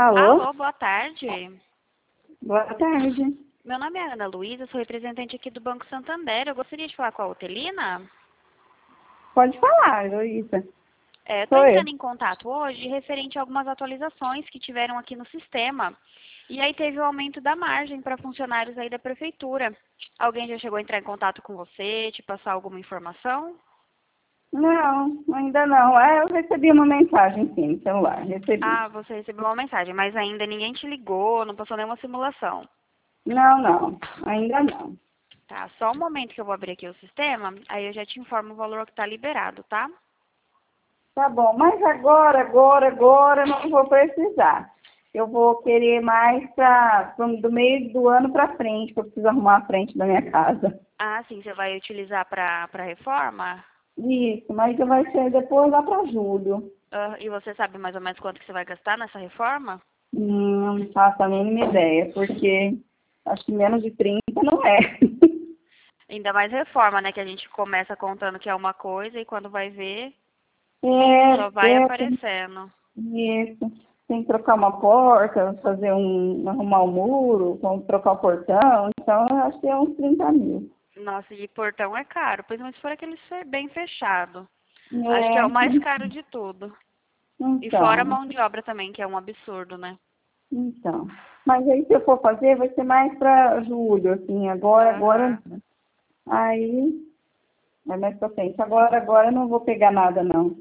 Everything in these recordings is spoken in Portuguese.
Alô? Alô, boa tarde. Boa tarde. Meu nome é Ana Luísa, sou representante aqui do Banco Santander. Eu gostaria de falar com a Otelina. Pode falar, Luísa. Estou Sou eu. entrando em contato hoje referente a algumas atualizações que tiveram aqui no sistema. E aí teve o aumento da margem para funcionários aí da prefeitura. Alguém já chegou a entrar em contato com você, te passar alguma informação? Não, ainda não. Eu recebi uma mensagem, sim, no celular. Recebi. Ah, você recebeu uma mensagem, mas ainda ninguém te ligou, não passou nenhuma simulação. Não, ainda não. Tá, só um momento que eu vou abrir aqui o sistema, aí eu já te informo o valor que está liberado, tá? Tá bom, mas agora eu não vou precisar. Eu vou querer mais do meio do ano para frente, que eu preciso arrumar a frente da minha casa. Ah, sim, você vai utilizar para reforma? Isso, mas vai ser depois lá para julho. Ah, e você sabe mais ou menos quanto que você vai gastar nessa reforma? Não faço a mínima ideia, porque acho que menos de 30 não é. Ainda mais reforma, né? Que a gente começa contando que é uma coisa e quando vai ver, só vai Tem aparecendo. isso. Tem que trocar uma porta, arrumar um muro, trocar o portão. Então, eu acho que é uns 30 mil. Nossa, e portão é caro, principalmente se for aquele bem fechado. Acho que é É, o mais caro de tudo. E fora a então, mão de obra também, que é um absurdo, né? então. Mas aí, se eu for fazer, vai ser mais para julho, assim. Agora, Aham. aí, é mais pra frente. Agora eu não vou pegar nada, não.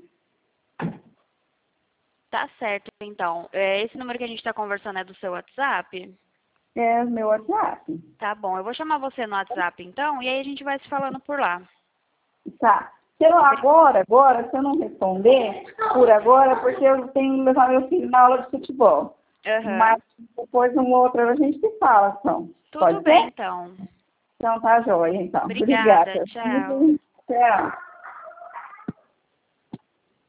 Tá certo, então. Esse número que a gente está conversando é do seu WhatsApp? É o meu WhatsApp. Tá bom, eu vou chamar você no WhatsApp então, e aí a gente vai se falando por lá. Tá. Se eu se eu não responder, por agora, porque eu tenho que levar meu filho na aula de futebol. Aham. Mas depois, uma outra, a gente se fala, então. Tudo Pode bem, ser? então. Então, tá joia, então. Obrigada, Obrigada. tchau. Tchau.